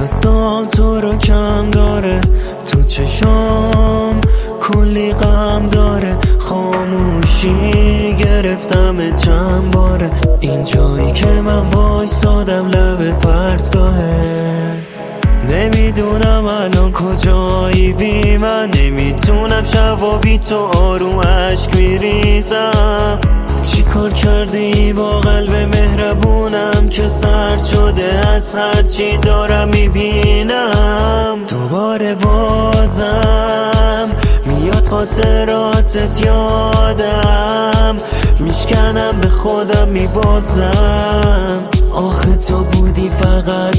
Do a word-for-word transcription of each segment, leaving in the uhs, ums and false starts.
دستام تو رو کم داره، تو چشام کلی غم داره، خاموشی گرفتم چند باره، این جایی که من وایسادم لب پرتگاهه. نمیدونم الان کجایی بی من، نمیتونم شبا بی تو آروم عشق میریزم. چی کار کردی با قلب مهربونم که سرد شده از هرچی دارم میبینم. دوباره بازم میاد خاطراتت یادم، میشکنم به خودم میبازم. آخه تو بودی فقط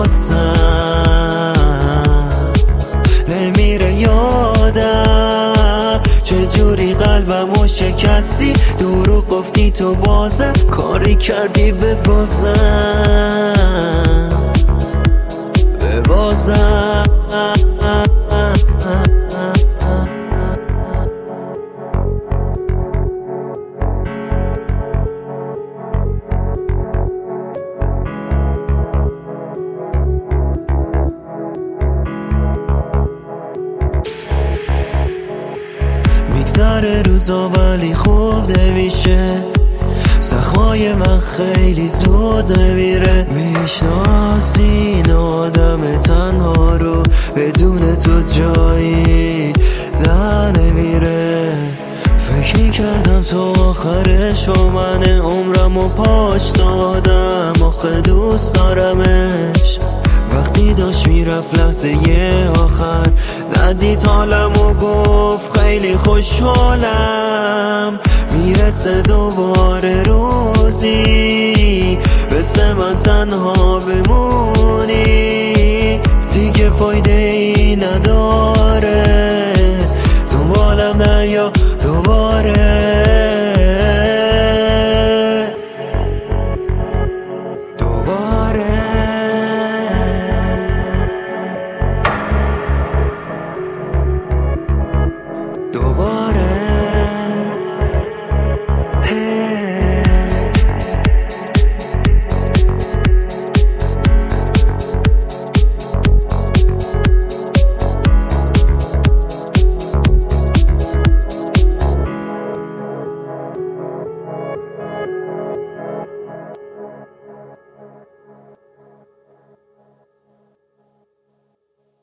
واسم، نمیره یادم چجوری قلبمو شکستی، دروغ گفتی تو بازم کاری کردی به بازم به بازم. میگذره روزا ولی خوب نمیشه، زخمای من خیلی زود نمیره. میشناسی این آدم تنها رو، بدون تو جایی نه نمیره. فکر میکردم تو آخرش و من عمرم و پاش دادم، آخه دوست دارمش. وقتی داشت میرفت لحظه آخر ندید حالم و گفت خیلی خوشحالم، میرسه دوباره روزی بس من تنها بمون.